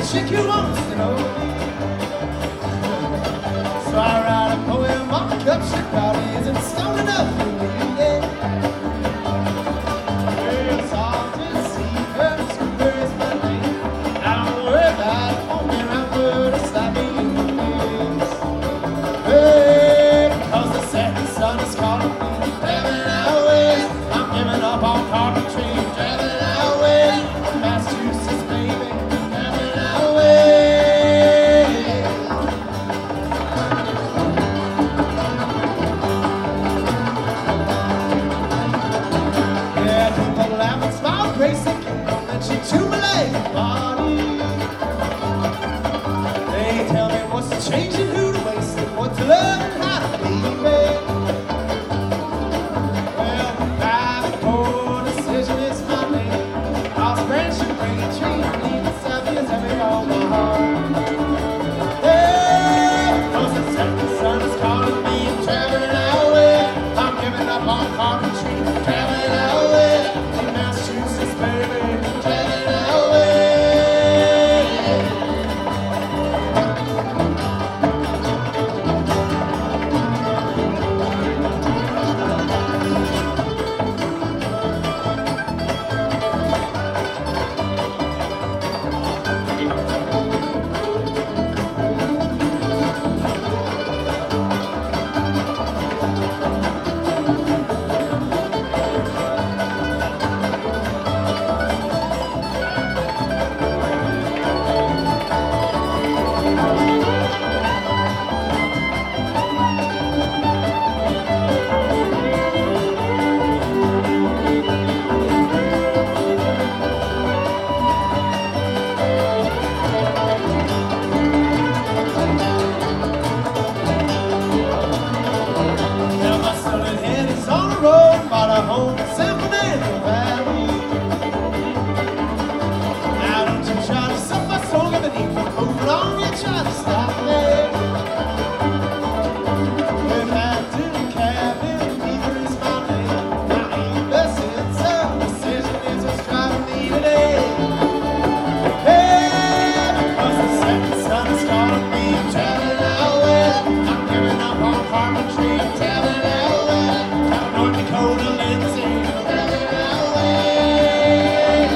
chick who wants to know me. So I write a poem on the cup she probably isn't stoned enough for me, yeah. Well, it's hard to see her, Scooter is my name. I don't worry about it, won't be around for to stop me in the face. Hey, because the setting sun is calling me, traveling out west. I'm giving up on carpentry, traveling out west. Massachusetts, baby, traveling out west. Yeah, people laugh and smile, grace and come mention to my leg body. They tell me what's changing, who to waste, and what to love and how to leave it. Well, driving for decision is my name. I'll branch and bring a tree, leaving Southfields heavy on my heart. Yeah, because the setting sun is calling me, traveling out west. I'm giving up on carpentry, traveling out west. In Massachusetts, baby, traveling out west. Now my son and head is on the road, bought a home in San Fernando Valley. Now don't you try to suck my soul underneath me, moving on, you try to stop me. We've had to cabin, neither is my name. My aimless sense of decision is what's driving me today. Hey, because the setting sun is calling me, traveling out west. I'm giving up on carpentry, traveling out west. Out North Dakota, Lindsay, traveling out west.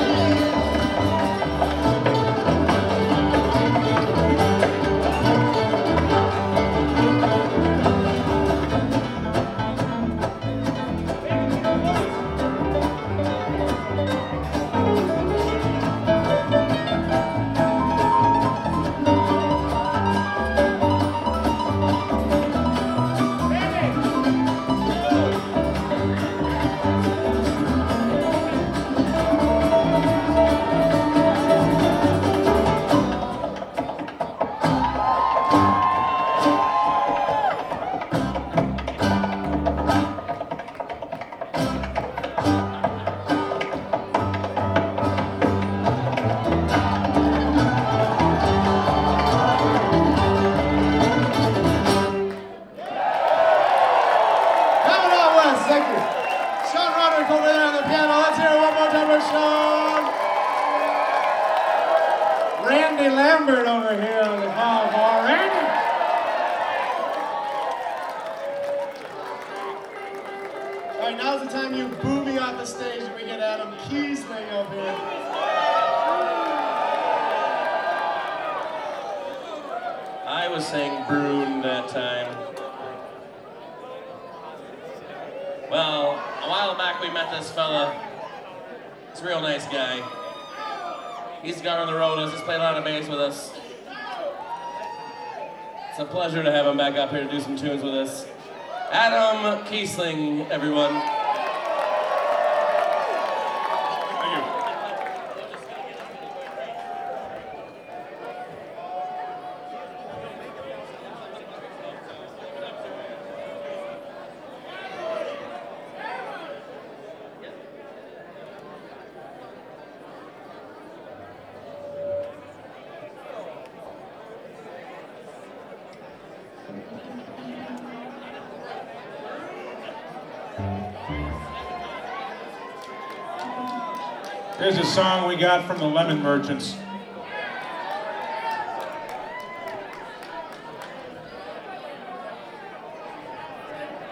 Coming out west, thank you. Sean Roderick over there on the piano. Let's hear it one more time for Sean. Randy Lambert over here on the guitar bar. Randy. All right, now's the time you boo me off the stage and we get Adam Kiesling up here. I was saying Brune that time. Well, a while back we met this fella. He's a real nice guy. He's gone on the road with us, he's played a lot of bass with us. It's a pleasure to have him back up here to do some tunes with us. Adam Kiesling, everyone. Thank you. Here's a song we got from the Lemon Merchants.